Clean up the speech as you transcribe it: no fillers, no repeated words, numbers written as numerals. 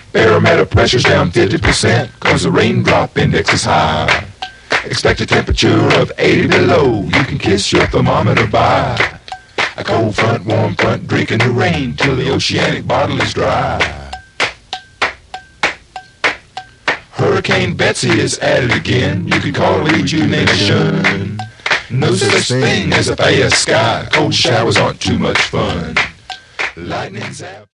Barometer pressure's down 50%, cause the raindrop index is high. Expect a temperature of 80 below, you can kiss your thermometer by. A cold front, warm front, drinking the rain till the oceanic bottle is dry. Hurricane Betsy is at it again, you can call it rejuvenation. No such thing as a fast sky, cold showers aren't too much fun. Lightning zap.